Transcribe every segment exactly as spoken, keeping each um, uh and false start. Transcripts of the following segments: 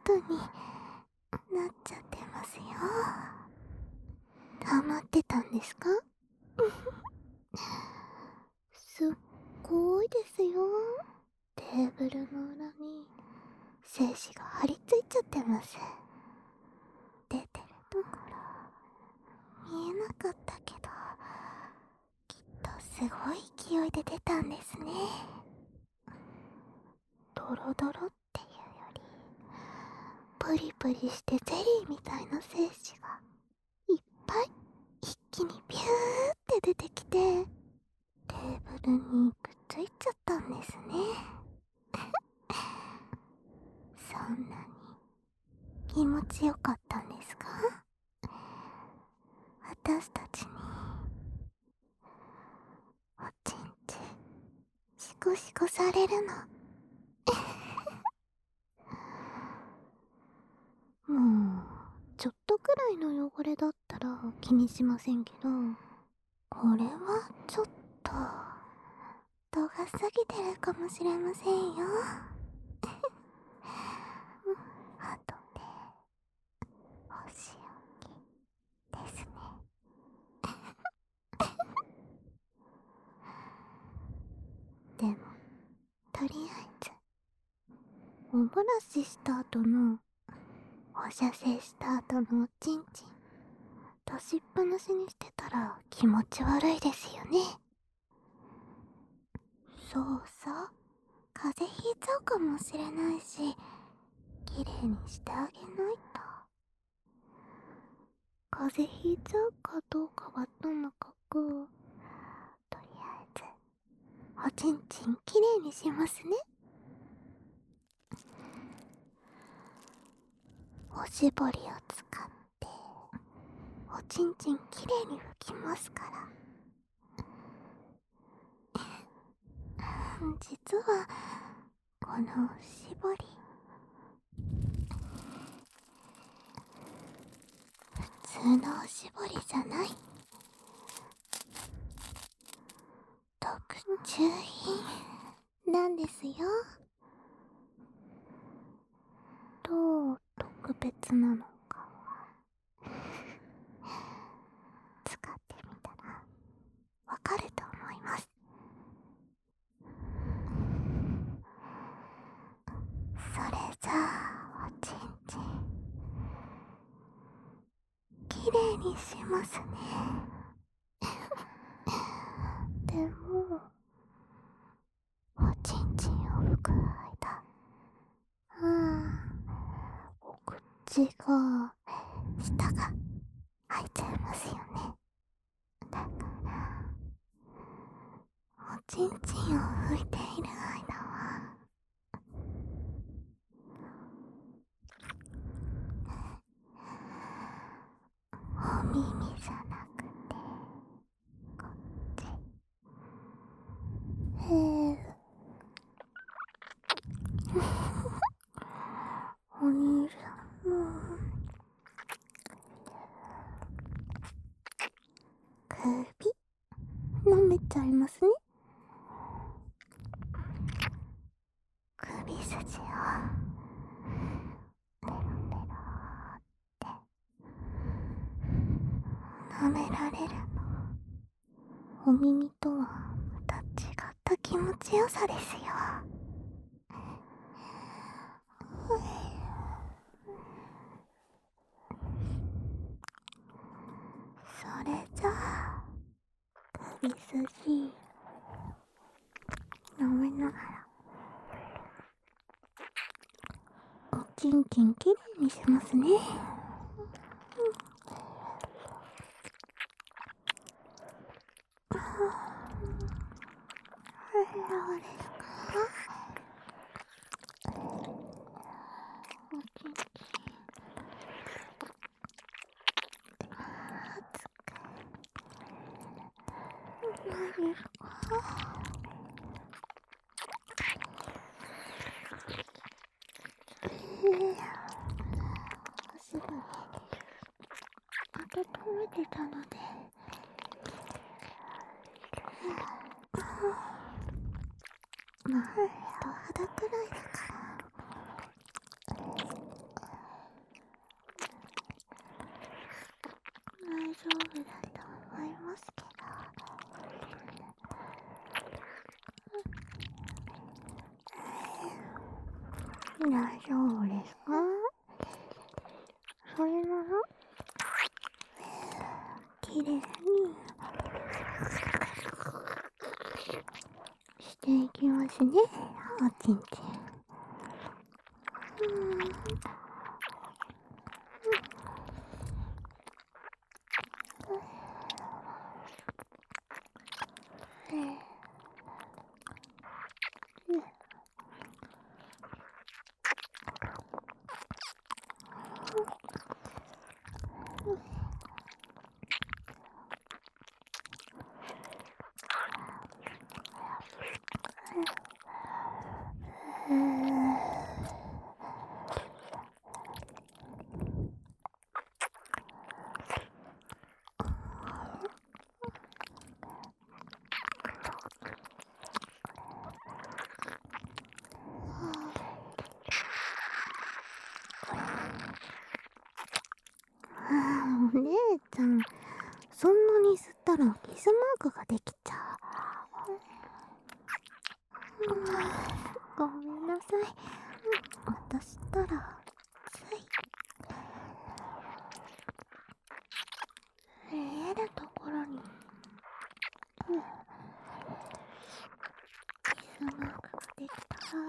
ことになっちゃってますよ。ハマってたんですか？すっごいですよ。テーブルの裏に精子が張り付いちゃってます。出てるところ見えなかったけど、きっとすごい勢いで出たんですね。ドロドロっていうよりプリプリしてゼリーみたいな精子がいっぱい一気にビューって出てきて、テーブルにくっついちゃったんですね。そんなに気持ちよかったんですか？私たちにおちんちシコシコされるの。もうちょっとくらいの汚れだったら気にしませんけど、これはちょっと度が過ぎてるかもしれませんよ。あとでお仕置きですね。でもとりあえずお漏らしした後の放射精した後のおちんちん出しっぱなしにしてたら気持ち悪いですよね。そうそう、風邪ひいちゃうかもしれないし、きれいにしてあげないと。風邪ひいちゃうかどうかはともかく、とりあえずおちんちんきれいにしますね。おしぼりを使っておちんちんきれいに拭きますから。実はこのおしぼり、普通のおしぼりじゃない特注品なんですよ。どう特別なのかは使ってみたらわかると思います。それじゃあおちんちんきれいにしますね。でもおちんちんを拭く間、ああ、お口が舌が開いちゃいますよね。だからおちんちんを拭いている間はお耳じゃなくてこっち、へえお兄さんも首舐めちゃいますね。首筋をペロペロって舐められるの。お耳とはまた違った気持ちよさですよ。それじゃあ首筋舐めながらおちんちんきれいにしますね。どうですか？おちんちん熱くないですか？えー、おしぼり温めてたので、まあ人肌くらいだから大丈夫ですか？それならきれいにしていきますね、おちんちん。お姉ちゃん、そんなに吸ったらキスマークができちゃう。ごめんなさい。私ったらつい見えるところにキスマークができたら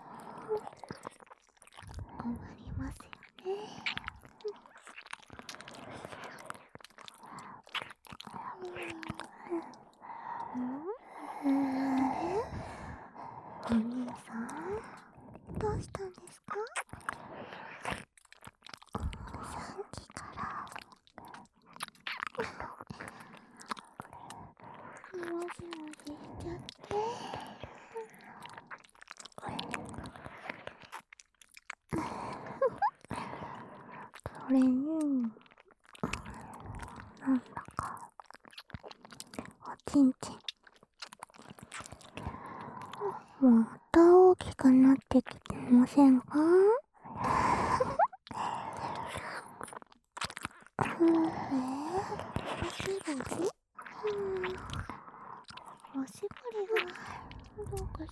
終わりますよね。あれ？お兄さん、どうしたんですか？さっきからもじもじしちゃって。それに、なんだかおちんちんまた大きくなってきてませんか？えー、おしぼり？おしぼりがどうかし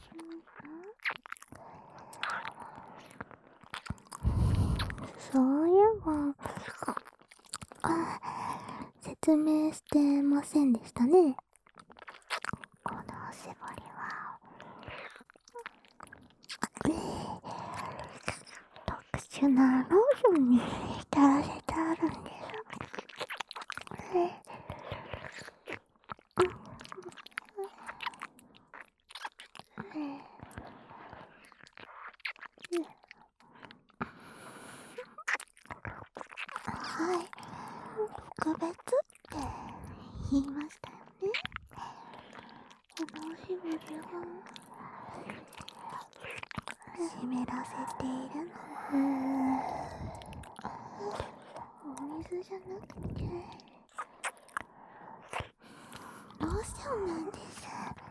ました？そういえば、あ、説明してませんでしたね。このおしぼりは、えー、特殊なローションに浸らせてあるんです。えーはい、特別って言いましたよね。このおしぼりを湿らせているのはお水じゃなくてローションなんです。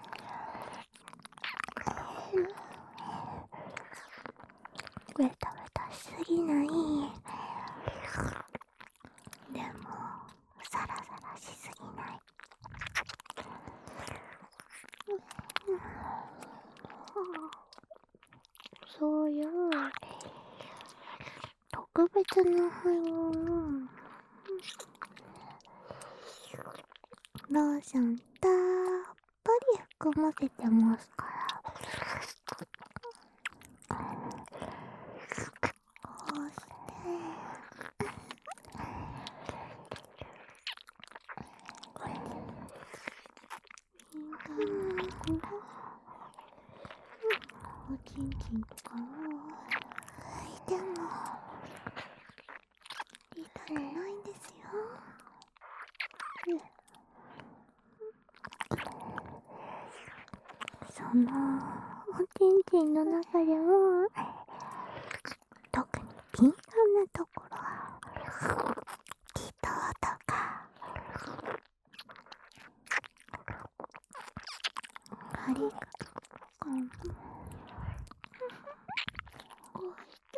ベタベタしすぎない、でもサラサラしすぎない、そういう特別な配合のローションたっぷり含ませてますから、こうしておちんちんとかを拭いても痛くないんですよ。そのおちんちんの中でも特に敏感なところは気筒とか針とかもこうして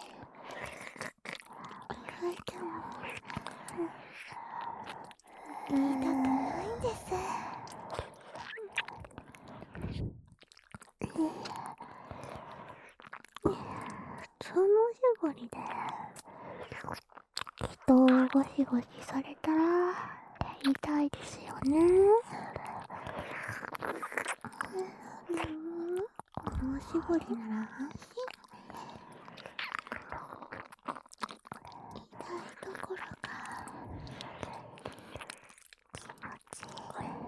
拭いても痛くないんです。 ぼりで人をゴシゴシされたら痛いですよね。でもこのおしぼりなら安心。痛いところが気持ちいい。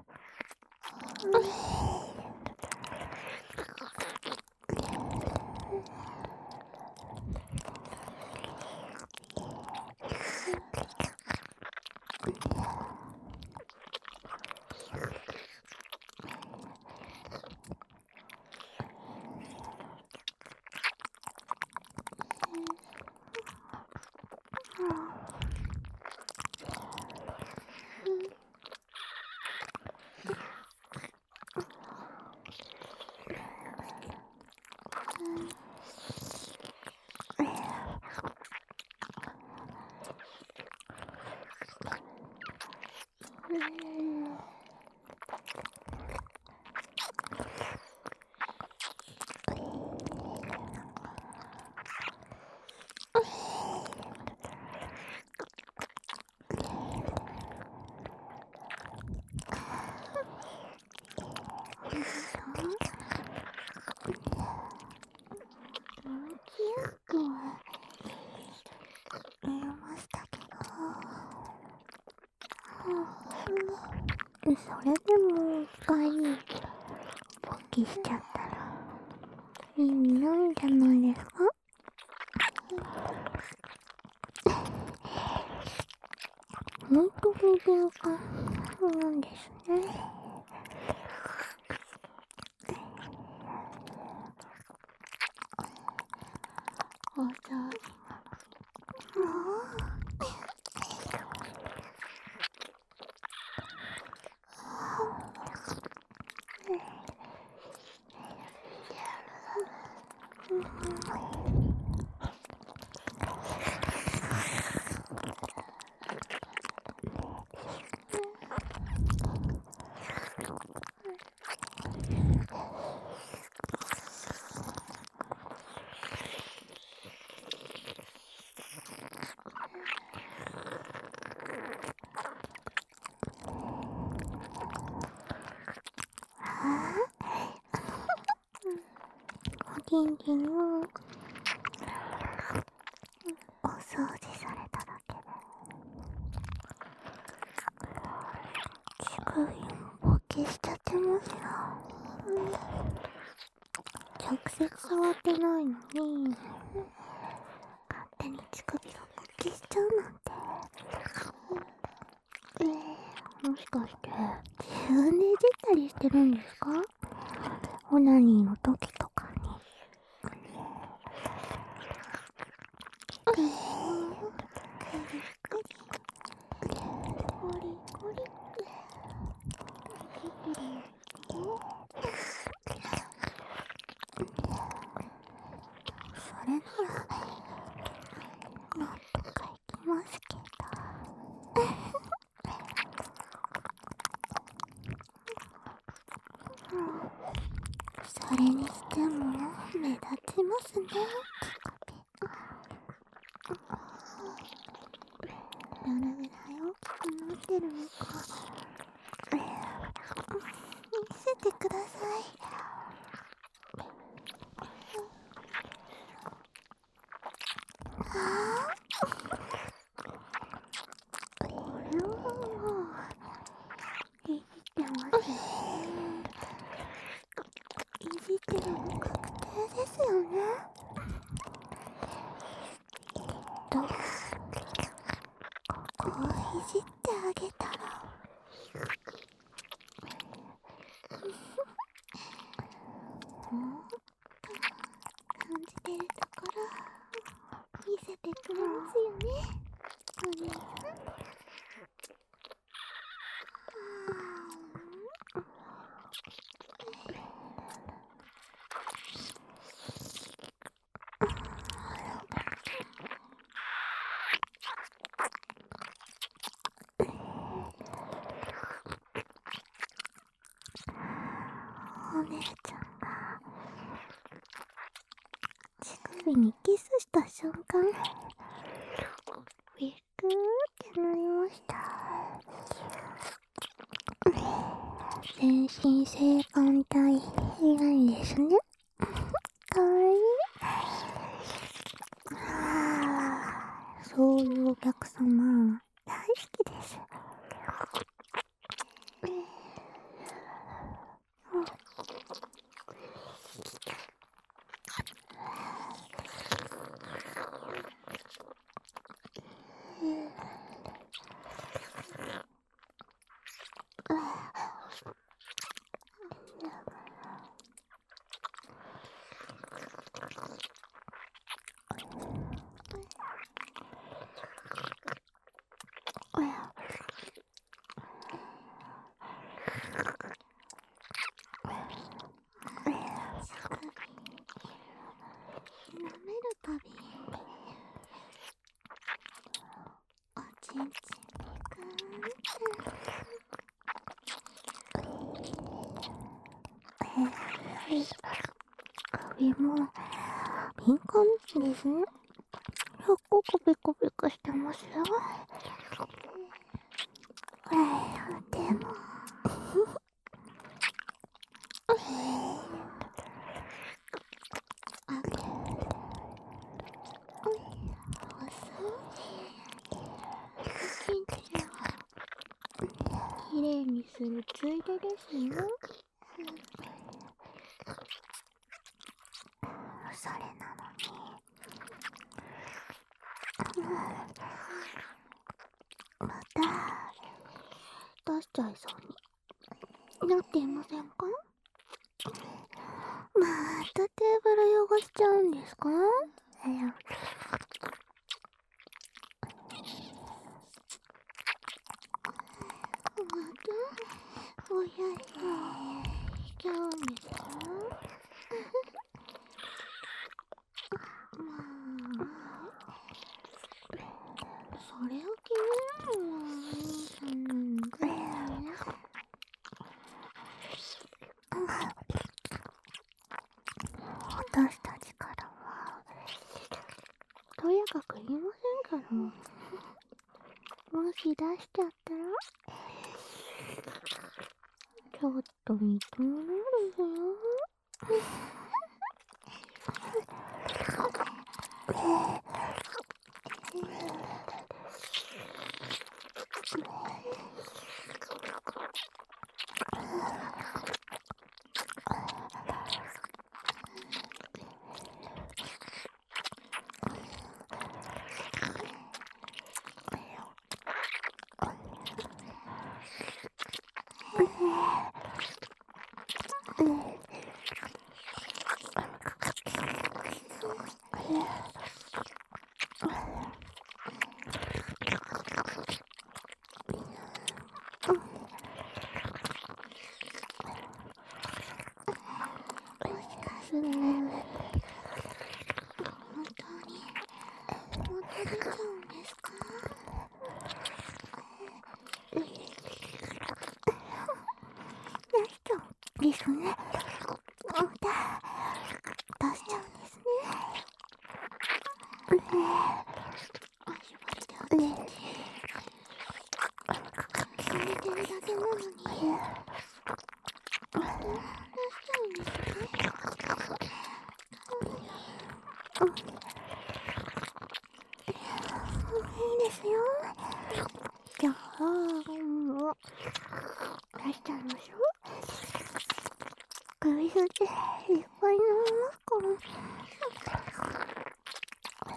それでも一回勃起しちゃったら意味ないんじゃないですか？ほんとに敏感なんですね。お掃除もお元気のお掃除されただけで乳首も勃起しちゃってますよ。直接触ってないのに勝手に乳首が勃起しちゃうなんて、えー、もしかして自分でいじったりしてるんですか？オナニーの時とかに。くりくりくりコリコリそれならなんとかいきますけどそれにしても目立ちますね。どれぐらい大きくなってるのか見せてください。あーこれはもういじってますね。いじってるの確定ですよね。とここをいじってあげたらもっと感じてるところ見せてくれますよね、お兄さん。お姉ちゃんが乳首首にキスした瞬間、ビクーってなりました。全身性感帯以外ですね。かわいい。あー、そういうお客様大好きです。舐めるたびおちんちんにくーん。首も敏感ですね。すっごくビクビクしてますよ。でもきれいにするついでですよ。それなのに、また出しちゃいそうになっていませんか？またテーブル汚しちゃうんですか？おやつしちゃうんですか？まあ、それを決めるのはお兄さんなんで、私たちからはとやかく言いませんけど、もし出しちゃったらちょっと見とめるぞ。本当にもっと出ちゃうんですか？出しちゃうんですね。また出しちゃうんですね。あ、しばりでおちんちん触れてるだけなのに出しちゃうんですね。いいですよ。じゃあ、もう出しちゃいましょう。首筋いっぱい飲みますから。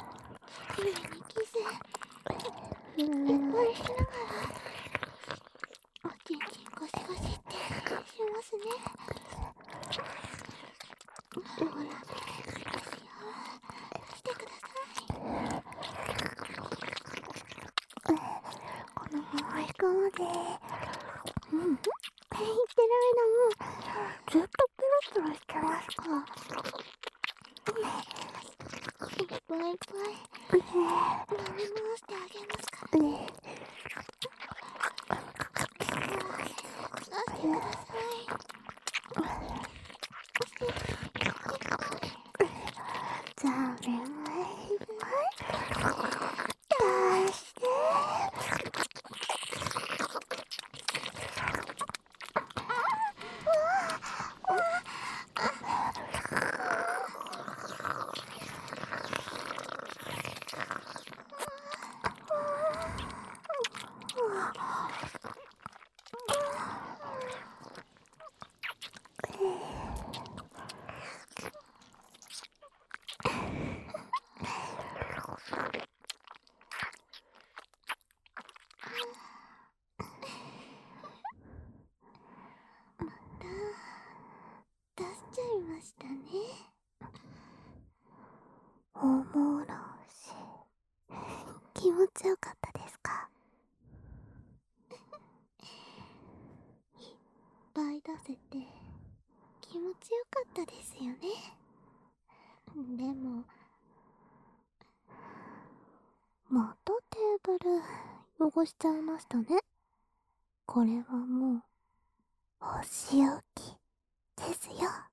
きれいにキスいっぱいしながらおちんちんゴシゴシってしますね。ほら、してください。このまま行くまで、うん、言ってる間もずっとプロプロしてますから。いっぱいいっぱい飲み回してあげますからね。出してください。残念。 気持ちよかったですか？いっぱい出せて気持ちよかったですよね。でも、またテーブル汚しちゃいましたね。これはもうお仕置きですよ。